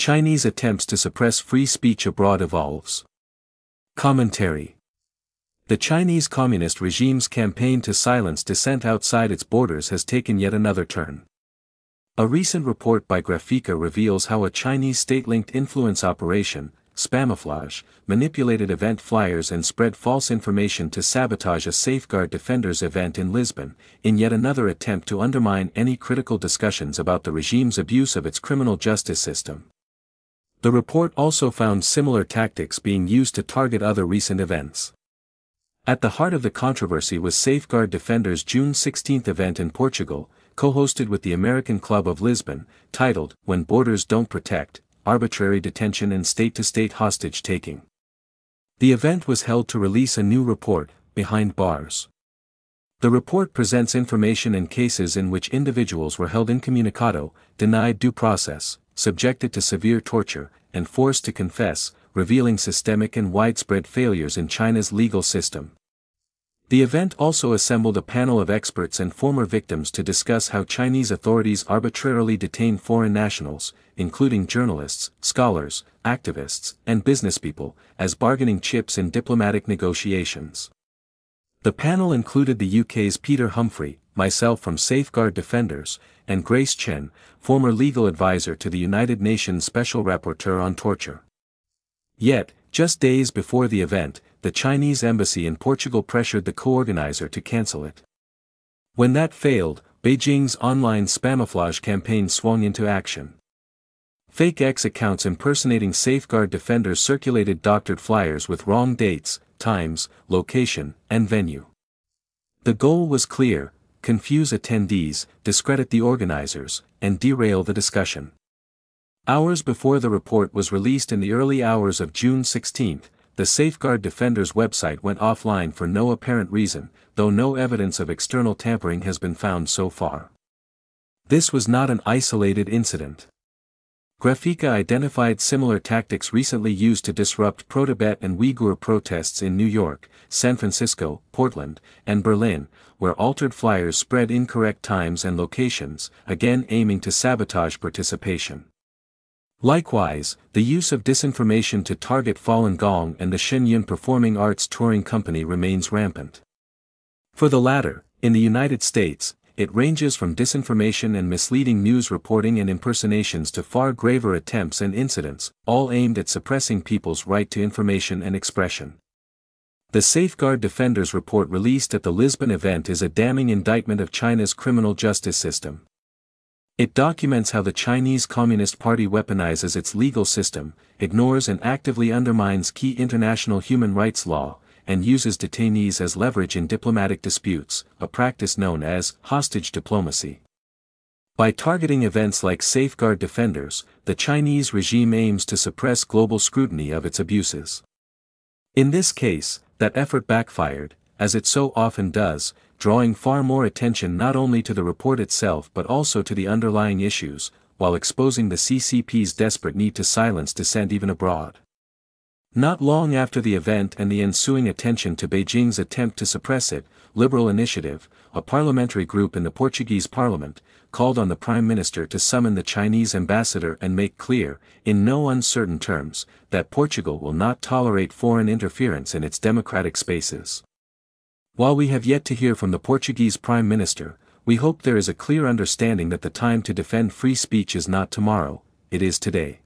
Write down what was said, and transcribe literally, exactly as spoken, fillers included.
Chinese attempts to suppress free speech abroad evolves. Commentary. The Chinese Communist regime's campaign to silence dissent outside its borders has taken yet another turn. A recent report by Graphika reveals how a Chinese state-linked influence operation, Spamouflage, manipulated event flyers and spread false information to sabotage a Safeguard Defenders event in Lisbon, in yet another attempt to undermine any critical discussions about the regime's abuse of its criminal justice system. The report also found similar tactics being used to target other recent events. At the heart of the controversy was Safeguard Defenders' June sixteenth event in Portugal, co-hosted with the American Club of Lisbon, titled, When Borders Don't Protect, Arbitrary Detention and State-to-State Hostage-Taking. The event was held to release a new report, Behind Bars. The report presents information and cases in which individuals were held incommunicado, denied due process, subjected to severe torture, and forced to confess, revealing systemic and widespread failures in China's legal system. The event also assembled a panel of experts and former victims to discuss how Chinese authorities arbitrarily detain foreign nationals, including journalists, scholars, activists, and businesspeople, as bargaining chips in diplomatic negotiations. The panel included the U K's Peter Humphrey, myself from Safeguard Defenders, and Grace Chen, former legal advisor to the United Nations Special Rapporteur on Torture. Yet, just days before the event, the Chinese embassy in Portugal pressured the co-organizer to cancel it. When that failed, Beijing's online Spamouflage campaign swung into action. Fake X accounts impersonating Safeguard Defenders circulated doctored flyers with wrong dates, times, location, and venue. The goal was clear: confuse attendees, discredit the organizers, and derail the discussion. Hours before the report was released in the early hours of June sixteenth, the Safeguard Defenders website went offline for no apparent reason, though no evidence of external tampering has been found so far. This was not an isolated incident. Graphika identified similar tactics recently used to disrupt pro-Tibet and Uyghur protests in New York, San Francisco, Portland, and Berlin, where altered flyers spread incorrect times and locations, again aiming to sabotage participation. Likewise, the use of disinformation to target Falun Gong and the Shenyun Performing Arts Touring Company remains rampant. For the latter, in the United States, it ranges from disinformation and misleading news reporting and impersonations to far graver attempts and incidents, all aimed at suppressing people's right to information and expression. The Safeguard Defenders report released at the Lisbon event is a damning indictment of China's criminal justice system. It documents how the Chinese Communist Party weaponizes its legal system, ignores and actively undermines key international human rights law, and uses detainees as leverage in diplomatic disputes, a practice known as hostage diplomacy. By targeting events like Safeguard Defenders, the Chinese regime aims to suppress global scrutiny of its abuses. In this case, that effort backfired, as it so often does, drawing far more attention not only to the report itself but also to the underlying issues, while exposing the C C P's desperate need to silence dissent even abroad. Not long after the event and the ensuing attention to Beijing's attempt to suppress it, Liberal Initiative, a parliamentary group in the Portuguese parliament, called on the Prime Minister to summon the Chinese ambassador and make clear, in no uncertain terms, that Portugal will not tolerate foreign interference in its democratic spaces. While we have yet to hear from the Portuguese Prime Minister, we hope there is a clear understanding that the time to defend free speech is not tomorrow, it is today.